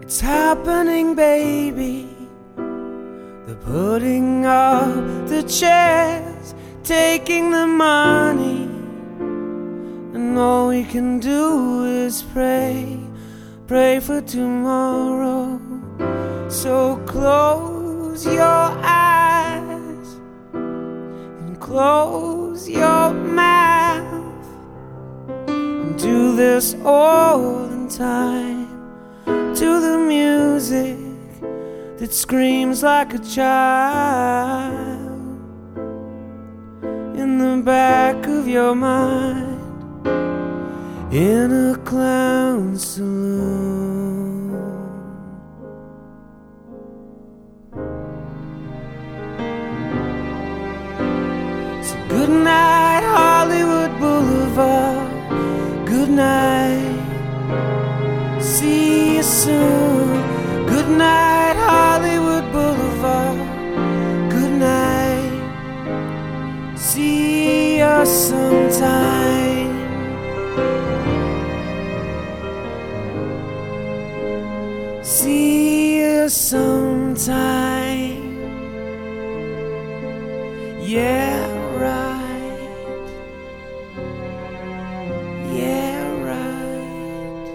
It's happening, baby. They're putting up the chairs, taking the money, and all we can do is pray, pray for tomorrow. So close your eyes and close your mouth and do this all in time to the music that screams like a child in the back of your mind, in a clown saloon. So good night, Hollywood Boulevard. Good night, see you soon. Good night, Hollywood Boulevard. Good night, see you sometime. See you sometime. Yeah, right. Yeah, right.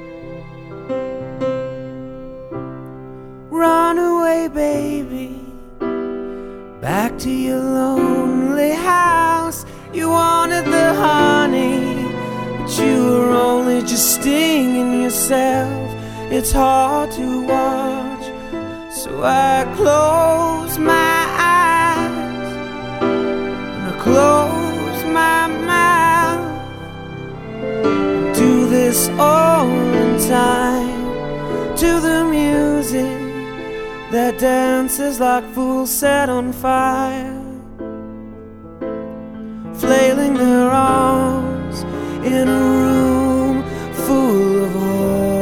Run away, baby, back to your lonely house. You wanted the honey, but you were only just stinging yourself. It's hard to watch, so I close my eyes and I close my mouth and do this all in time to the music that dances like fools set on fire, flailing their arms in a room full of whores.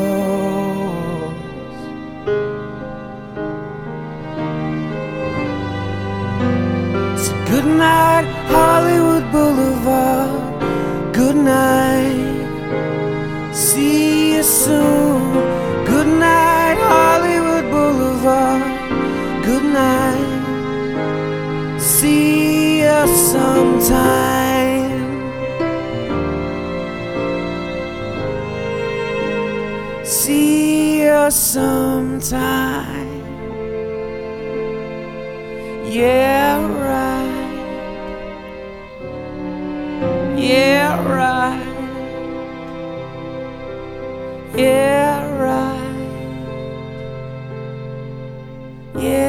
So good night, Hollywood Boulevard. Good night, see you soon. Good night, Hollywood Boulevard. Good night, see you sometime. See you sometime. Yeah, right. Yeah, right. Yeah, right. Yeah.